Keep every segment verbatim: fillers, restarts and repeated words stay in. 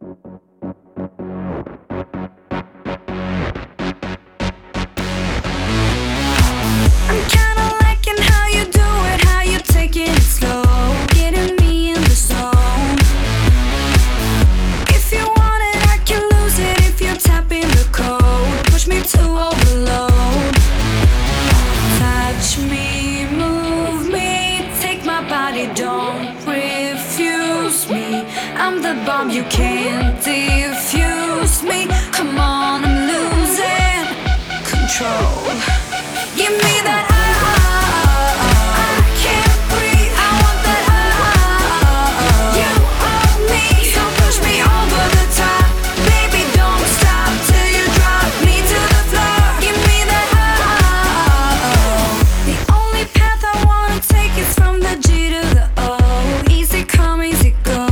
I'm kinda liking how you do it, how you taking it slow, getting me in the zone. If you want it, I can lose it if you're tapping the code. Push me to overload. Touch me, move me, take my body, don't refuse me. I'm the bomb, you can't defuse me. Come on, I'm losing control. Give me that I, I can't breathe. I want that I, you owe me. So push me over the top, baby. Don't stop till you drop me to the floor. Give me that I. The only path I wanna take is from the G to the O. Easy come, easy go.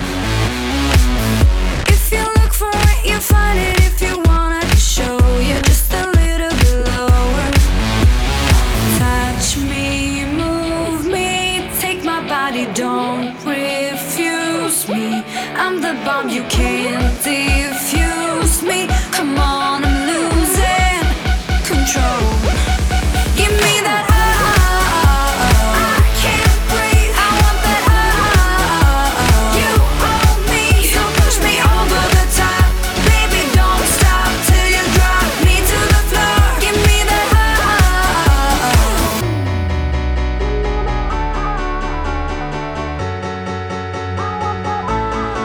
If you look for it, you find it. If you wanna just show you just a little bit lower. Touch me, move me, take my body, don't refuse me. I'm the bomb, you can't defuse me. Come on, I'm losing control. Give me that I, I can't breathe. I want that I, you owe me. So push me over the top, baby. Don't stop till you drop me to the floor. Give me that I.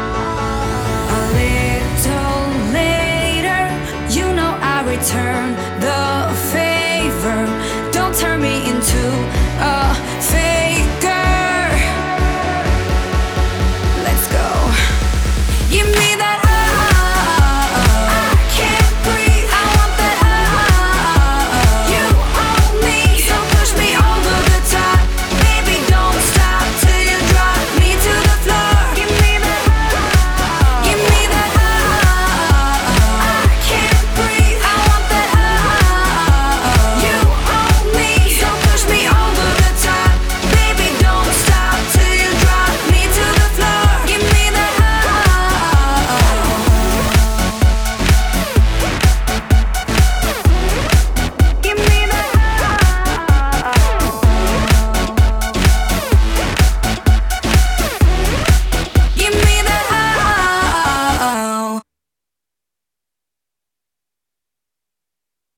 A little later, you know I return.